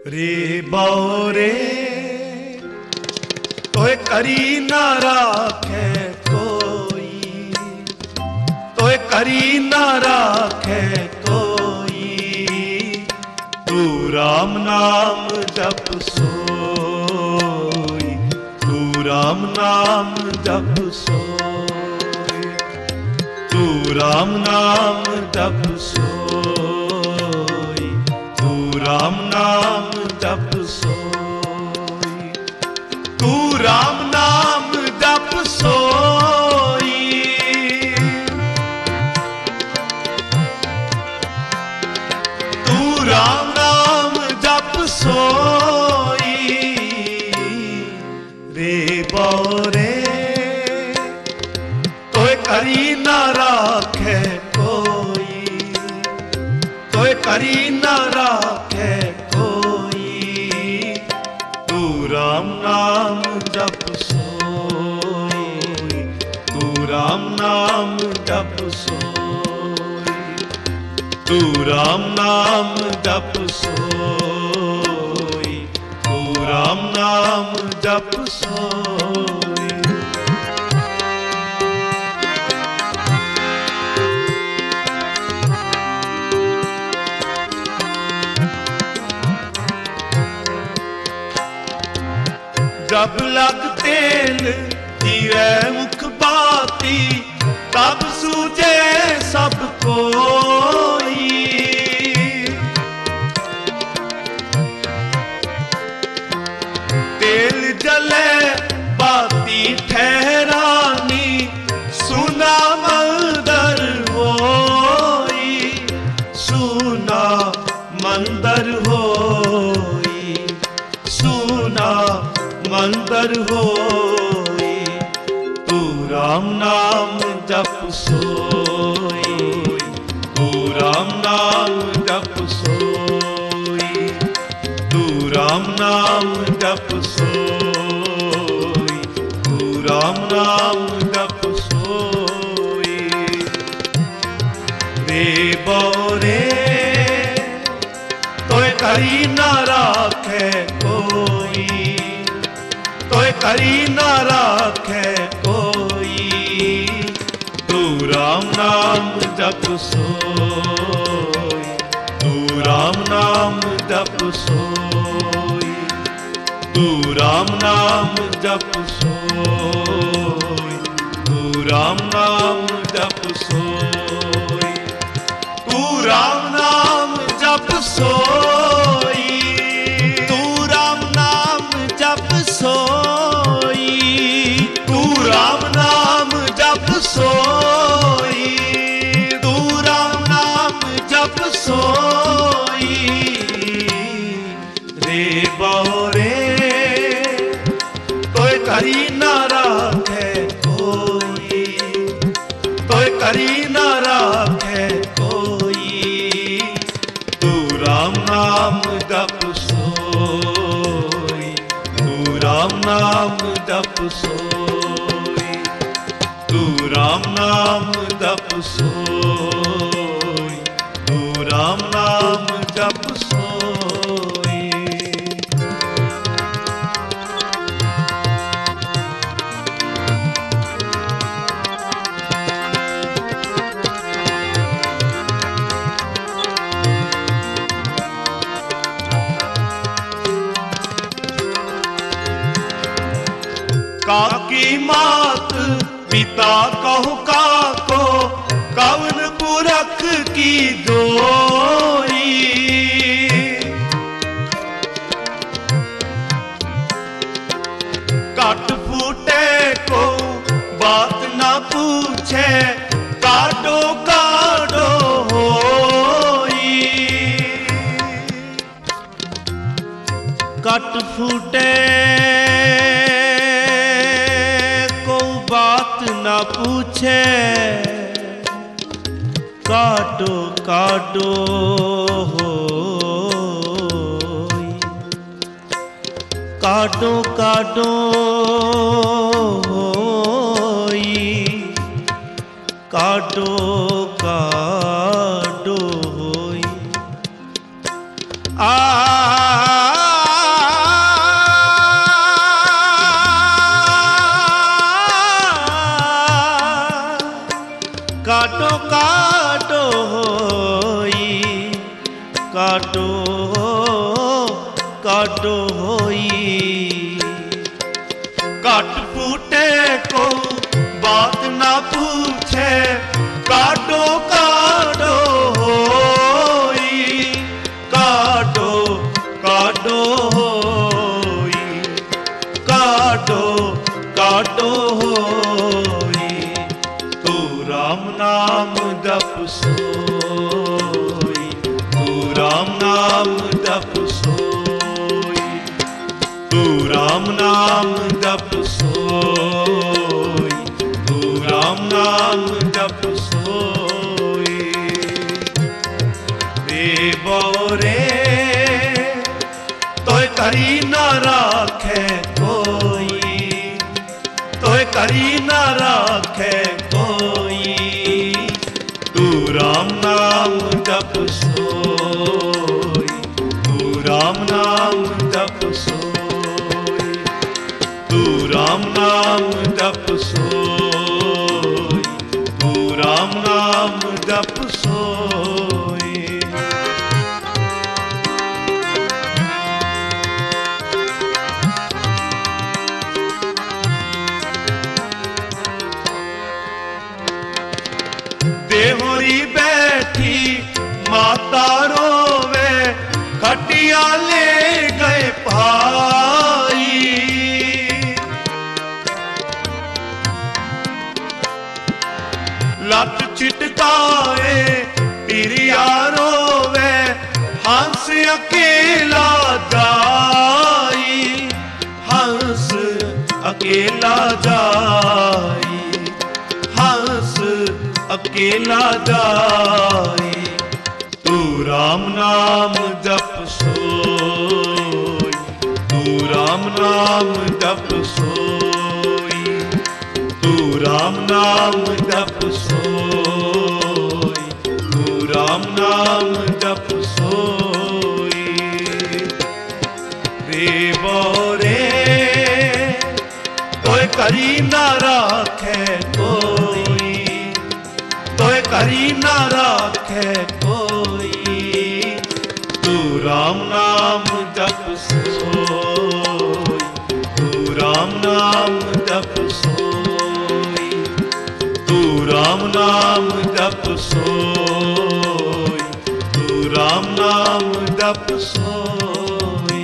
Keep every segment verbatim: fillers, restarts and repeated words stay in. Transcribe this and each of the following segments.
रे बौरे तोय करी ना राखे कोई, तोय करी ना राखे कोई, तू राम नाम जप सोई, तू राम नाम जप सोई, तू राम नाम जप सोई, तू राम नाम जप सोई, तू राम नाम जप सोई, तू राम नाम जप सोई, रे बौरे तोय करी ना राखे कोई, तोय करी ना राखे कोई, तू राम नाम जप सोई, तू राम नाम जप सोई, तू राम नाम जप सोई, तू राम नाम जप सोई। जब लग तेल जीवे मुख बाती, तब सूझे सब कोई, तेल जले बाती ठहरानी, सुना मंदर होई, सुना मंदर होई, सुना मंदर होई, तू राम नाम जप सोई, तू राम नाम जप सोई, तू राम नाम जप सोई, तू राम नाम जप सोई, रे बौरे तोय करी ना राखे कोई, तोय करी ना राखे कोई, तू राम नाम जप सोई, तू राम नाम जप सोई, तू राम नाम जप सोई, तू राम नाम जप सोई, तू राम नाम जप सोई, तू राम नाम जप सोई, तू राम नाम जप सोई, तू राम नाम जप सोई, रे बौरे तोय करी ना राखे कोई, तोय करी ना राखे कोई, तू राम नाम जप सोई, तू राम नाम जप सोई, तू राम नाम जप सोई, तू राम नाम जप सोई। काकी मात पिता कहु काको, कवन पुरख की दोई, काट फूटे को बात ना पूछे, काटो काटो होई, काट फूटे बात ना पूछे, काटो काटो होई, काटो काटो होई, काटो काटो होई, आ काटो काटो होई। काट फूटे को बात ना पूछे, काटो काटो होई। काटो काटो होई, काटो काटो होई। तू राम नाम जप सोई, तू राम नाम जप सोई, तू राम नाम जप सोई, तू राम नाम जप सोई। रे बोरे तोय करी ना राखे कोई, तोय करी ना राखे कोई। तू राम नाम जप सोई, तू राम नाम जप सोई, तू राम नाम जप सोई, तू राम नाम जप सोई। देहोरी बैठी माता रोवे, खटिया ले गए भाई। लत छिटकाए पिरिया रोवे, हंस अकेला जाई, हंस अकेला जाई, हंस अकेला जाई। तू राम नाम जप सोई, तू राम नाम जप सोई, तू राम नाम जप सोई, तू राम नाम जप सोई। रे बोरे तोय करी ना राखे कोई, तोय करी ना राखे कोई। तू राम नाम जप सोई, तू राम नाम जप सोई, तू राम नाम जप सोई, तू राम नाम जप सोई।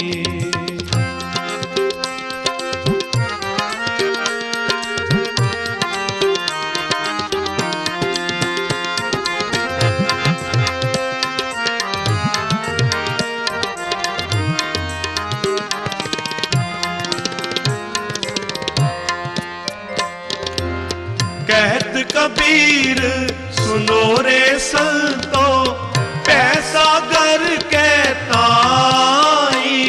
कहत कबीर सुनो रे संतो, पैसा घर के ताई।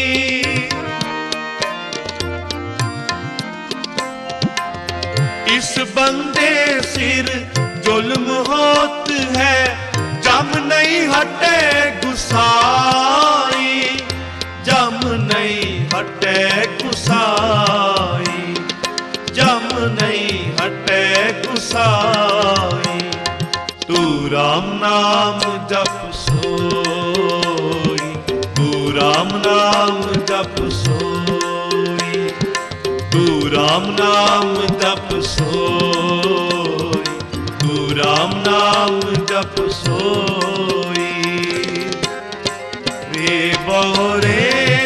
इस बंदे सिर जुल्म होत है, जम नहीं हटे गुसाई, जम नहीं हटे गुसाई, जम नहीं हटे गुसाई। तू राम नाम जप सोई, तू राम नाम जप सोई, तू राम नाम जप सोई, तू राम नाम जप सोई। रे बोरे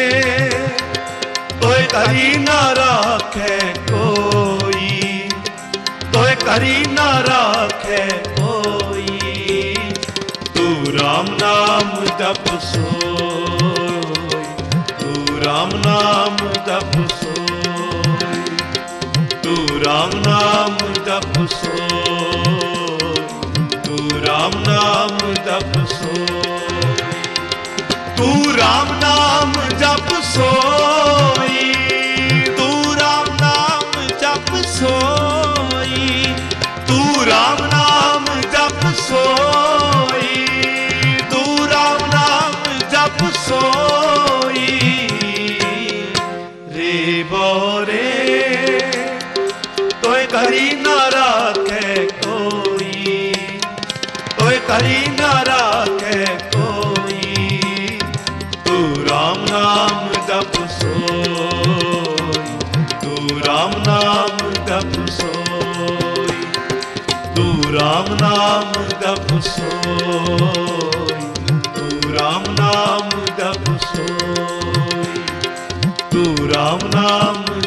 तोय करी ना राखे कोई, तोय करी ना राखे कोई। तू राम नाम जप सोई, तू राम नाम जप सोई, तू राम नाम जप सोई, तू राम नाम जप सोई, तू राम नाम जप सोई, तू राम नाम जप सोई, तू राम नाम जप सोई, तू राम नाम जप सोई। रे बोरे तोय करी ना राखे कोई, तोय करी ना राखे कोई। राम नाम जप सोई, तू राम नाम जप सोई, तू राम नाम